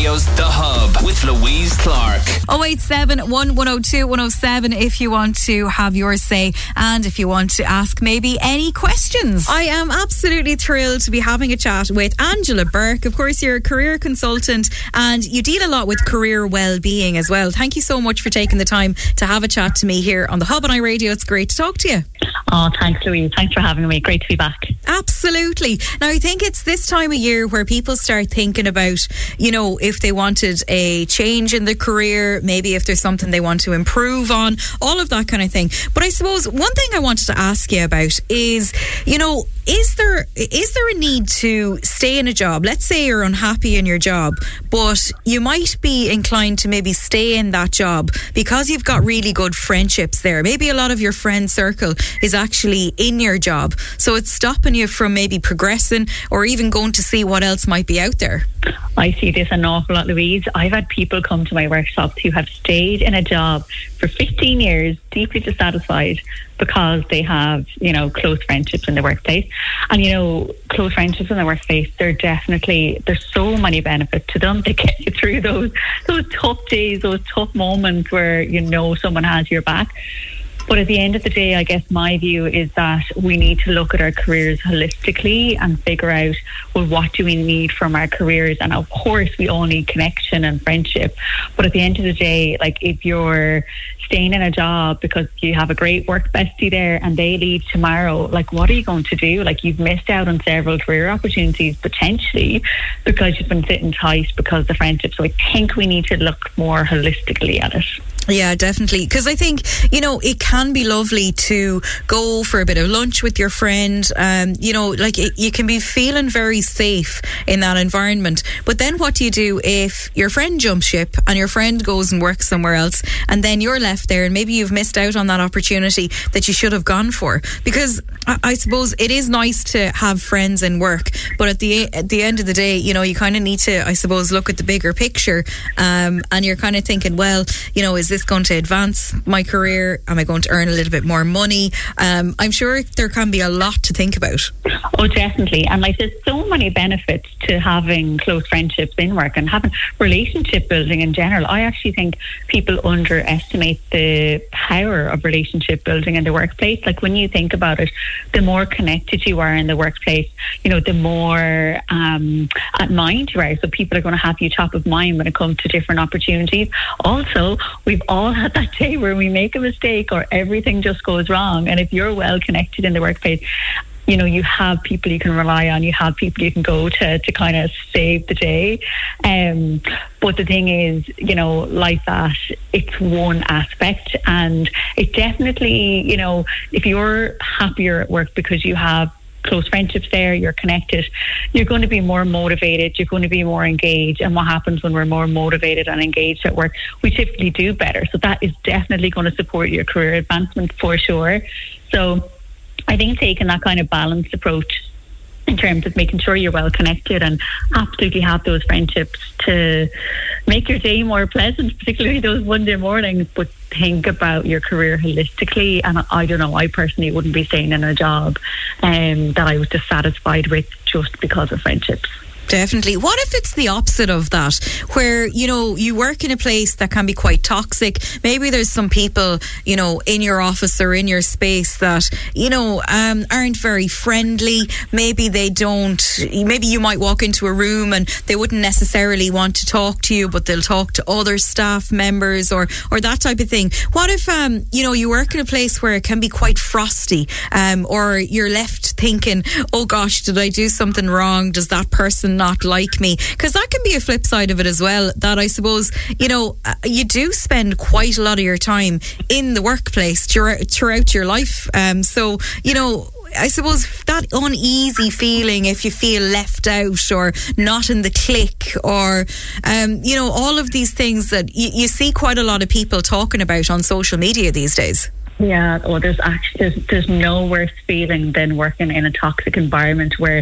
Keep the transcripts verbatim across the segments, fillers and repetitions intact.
Radio's The Hub with Louise Clark. oh eight seven, one one oh two, one oh seven if you want to have your say and if you want to ask maybe any questions. I am absolutely thrilled to be having a chat with Angela Burke. Of course, you're a career consultant and you deal a lot with career well-being as well. Thank you so much for taking the time to have a chat to me here on The Hub on iRadio. It's great to talk to you. Oh, thanks, Louise. Thanks for having me. Great to be back. Absolutely. Now, I think it's this time of year where people start thinking about, you know, if they wanted a change in their career, maybe if there's something they want to improve on, all of that kind of thing. But I suppose one thing I wanted to ask you about is, you know, is there is there a need to stay in a job? Let's say you're unhappy in your job, but you might be inclined to maybe stay in that job because you've got really good friendships there. Maybe a lot of your friend circle is actually in your job, so it's stopping you from maybe progressing or even going to see what else might be out there. I see this an awful lot, Louise. I've had people come to my workshops who have stayed in a job for fifteen years, deeply dissatisfied, because they have, you know, close friendships in the workplace. And, you know, close friendships in the workplace, they're definitely, there's so many benefits to them. They get you through those, those tough days, those tough moments where, you know, someone has your back. But at the end of the day, I guess my view is that we need to look at our careers holistically and figure out, well, what do we need from our careers? And of course, we all need connection and friendship. But at the end of the day, like if you're staying in a job because you have a great work bestie there and they leave tomorrow, like what are you going to do? Like you've missed out on several career opportunities potentially because you've been sitting tight because of the friendship. So I think we need to look more holistically at it. Yeah, definitely. Because I think, you know, it can be lovely to go for a bit of lunch with your friend. Um, you know, like it, you can be feeling very safe in that environment. But then what do you do if your friend jumps ship and your friend goes and works somewhere else and then you're left there and maybe you've missed out on that opportunity that you should have gone for? Because I, I suppose it is nice to have friends in work, but at the at the end of the day, you know, you kind of need to, I suppose, look at the bigger picture. Um, and you're kind of thinking, well, you know, is this going to advance my career? Am I going to earn a little bit more money? Um, I'm sure there can be a lot to think about. Oh, definitely. And like there's so many benefits to having close friendships in work and having relationship building in general. I actually think people underestimate the power of relationship building in the workplace. Like when you think about it, the more connected you are in the workplace, you know, the more um, at mind you are. So people are going to have you top of mind when it comes to different opportunities. Also, we've all had that day where we make a mistake or everything just goes wrong. And if you're well connected in the workplace, you know, you have people you can rely on, you have people you can go to to kind of save the day. Um, but the thing is, you know, like that, it's one aspect. And it definitely, you know, if you're happier at work because you have close friendships there, you're connected, you're going to be more motivated, you're going to be more engaged. And what happens when we're more motivated and engaged at work? We typically do better. So that is definitely going to support your career advancement for sure. So I think taking that kind of balanced approach in terms of making sure you're well connected and absolutely have those friendships to make your day more pleasant, particularly those Monday mornings, but think about your career holistically. And I don't know, I personally wouldn't be staying in a job um, that I was dissatisfied with just because of friendships. Definitely. What if it's the opposite of that, where, you know, you work in a place that can be quite toxic? Maybe there's some people, you know, in your office or in your space that, you know, um, aren't very friendly. Maybe they don't, maybe you might walk into a room and they wouldn't necessarily want to talk to you, but they'll talk to other staff members or, or that type of thing. What if, um, you know, you work in a place where it can be quite frosty, um, or you're left thinking, oh gosh, did I do something wrong? Does that person not like me? Because that can be a flip side of it as well, that I suppose, you know, you do spend quite a lot of your time in the workplace throughout your life. Um, so, you know, I suppose that uneasy feeling if you feel left out or not in the clique or, um, you know, all of these things that y- you see quite a lot of people talking about on social media these days. Yeah, well, there's actually there's, there's no worse feeling than working in a toxic environment where,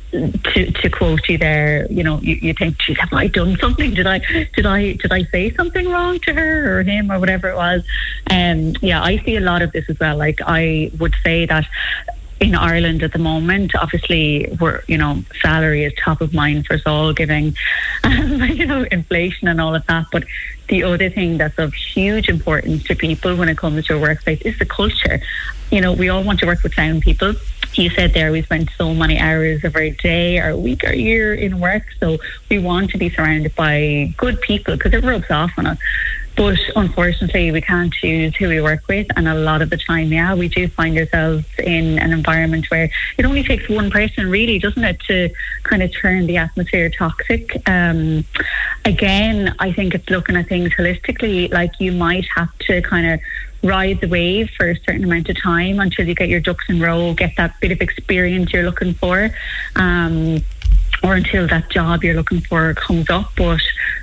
to to quote you there, you know, you, you think, geez, have I done something? Did I did I did I say something wrong to her or him or whatever it was? Um, yeah, I see a lot of this as well. Like I would say that in Ireland at the moment, obviously, we're, you know, salary is top of mind for us all, given, um, you know, inflation and all of that. But the other thing that's of huge importance to people when it comes to a workplace is the culture. You know, we all want to work with sound people. You said there we spend so many hours of our day, our week, our year in work. So we want to be surrounded by good people because it rubs off on us. But unfortunately, we can't choose who we work with. And a lot of the time, yeah, we do find ourselves in an environment where it only takes one person, really, doesn't it, to kind of turn the atmosphere toxic. Um, again, I think it's looking at things holistically. Like, you might have to kind of ride the wave for a certain amount of time until you get your ducks in a row, get that bit of experience you're looking for, um, or until that job you're looking for comes up. But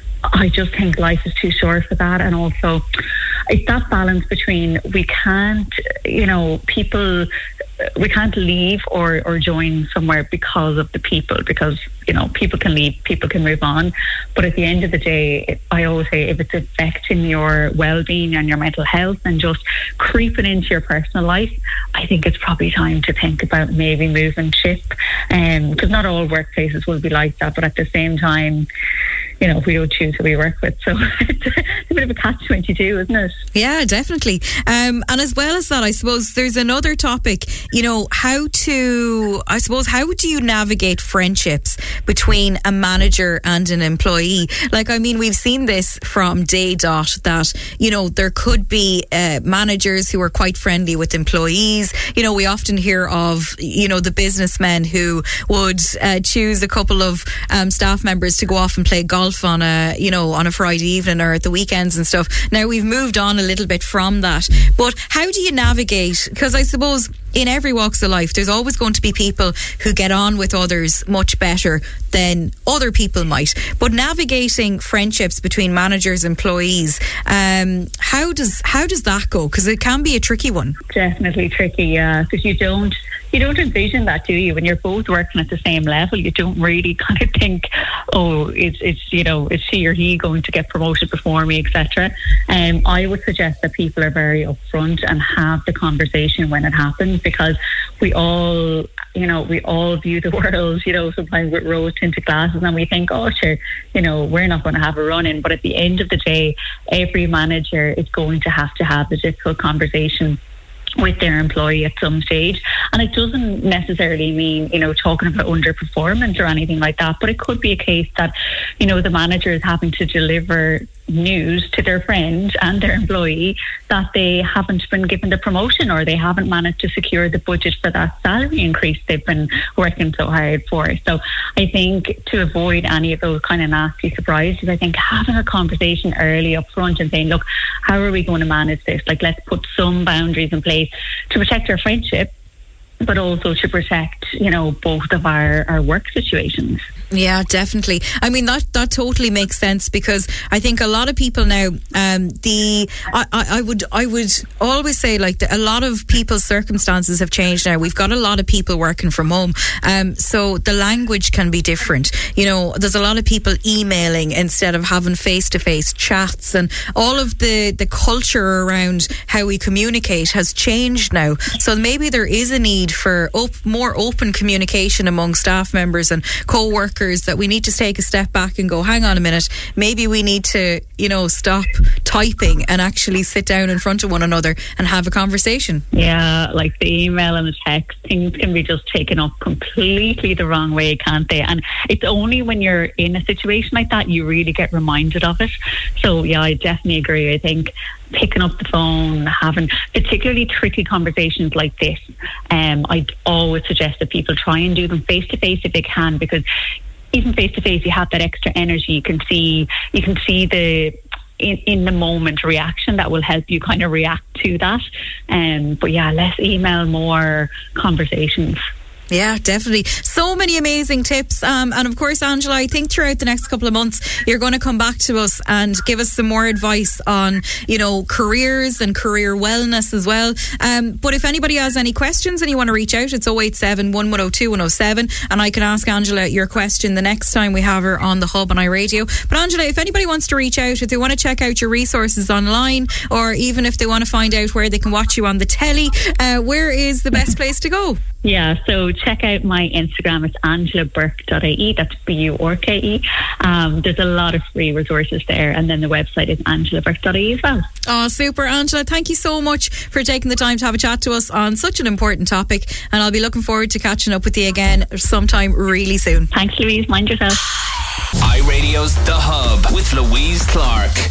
I just think life is too short for that. And also, it's that balance between we can't, you know, people, we can't leave or, or join somewhere because of the people, because, you know, people can leave, people can move on. But at the end of the day, I always say, if it's affecting your well-being and your mental health and just creeping into your personal life, I think it's probably time to think about maybe moving ship. Um, because not all workplaces will be like that, but at the same time, you know, we don't choose who we work with. So it's a bit of a catch twenty-two, isn't it? Yeah, definitely. Um, and as well as that, I suppose there's another topic, you know, how to, I suppose, how do you navigate friendships between a manager and an employee? Like, I mean, we've seen this from Day Dot that, you know, there could be uh, managers who are quite friendly with employees. You know, we often hear of, you know, the businessmen who would uh, choose a couple of um, staff members to go off and play golf on a, you know, on a Friday evening or at the weekends and stuff. Now, we've moved on a little bit from that, but how do you navigate? Because I suppose in every walks of life, there's always going to be people who get on with others much better than other people might. But navigating friendships between managers and employees, um, how does how does that go? Because it can be a tricky one. Definitely tricky, yeah. Because you don't you don't envision that, do you? When you're both working at the same level, you don't really kind of think, oh, it's it's you know, is she or he going to get promoted before me, et cetera. Um, I would suggest that people are very upfront and have the conversation when it happens, because we all, you know, we all view the world, you know, sometimes with rose tinted glasses, and we think, oh, sure, you know, we're not going to have a run in. But at the end of the day, every manager is going to have to have a difficult conversation with their employee at some stage. And it doesn't necessarily mean, you know, talking about underperformance or anything like that, but it could be a case that, you know, the manager is having to deliver news to their friend and their employee that they haven't been given the promotion, or they haven't managed to secure the budget for that salary increase they've been working so hard for. So I think to avoid any of those kind of nasty surprises, I think having a conversation early up front and saying, look, how are we going to manage this? Like, let's put some boundaries in place to protect our friendship, but also to protect, you know, both of our, our work situations. Yeah, definitely. I mean, that, that totally makes sense, because I think a lot of people now, um, the, I, I, I would, I would always say, like, the, a lot of people's circumstances have changed now. We've got a lot of people working from home. Um, so the language can be different. You know, there's a lot of people emailing instead of having face-to-face chats, and all of the, the culture around how we communicate has changed now. So maybe there is a need for op- more open communication among staff members and co-workers, that we need to take a step back and go, hang on a minute, maybe we need to, you know, stop typing and actually sit down in front of one another and have a conversation. Yeah, like the email and the text, things can be just taken up completely the wrong way, can't they? And it's only when you're in a situation like that you really get reminded of it. So yeah, I definitely agree. I think picking up the phone, having particularly tricky conversations like this, um, I'd always suggest that people try and do them face to face if they can, because even face to face, you have that extra energy. You can see, you can see the in, in the moment reaction that will help you kind of react to that. Um, but yeah, less email, more conversations. Yeah, definitely. So many amazing tips. Um, and of course, Angela, I think throughout the next couple of months, you're going to come back to us and give us some more advice on, you know, careers and career wellness as well. Um, but if anybody has any questions and you want to reach out, it's oh eight seven, one one oh two, one oh seven. And I can ask Angela your question the next time we have her on the Hub on iRadio. But Angela, if anybody wants to reach out, if they want to check out your resources online, or even if they want to find out where they can watch you on the telly, uh, where is the best place to go? Yeah, so check out my Instagram. It's angela burke dot I E. That's B U R K E. Um, there's a lot of free resources there. And then the website is angela burke dot I E as well. Oh, super, Angela. Thank you so much for taking the time to have a chat to us on such an important topic. And I'll be looking forward to catching up with you again sometime really soon. Thanks, Louise. Mind yourself. iRadio's The Hub with Louise Clark.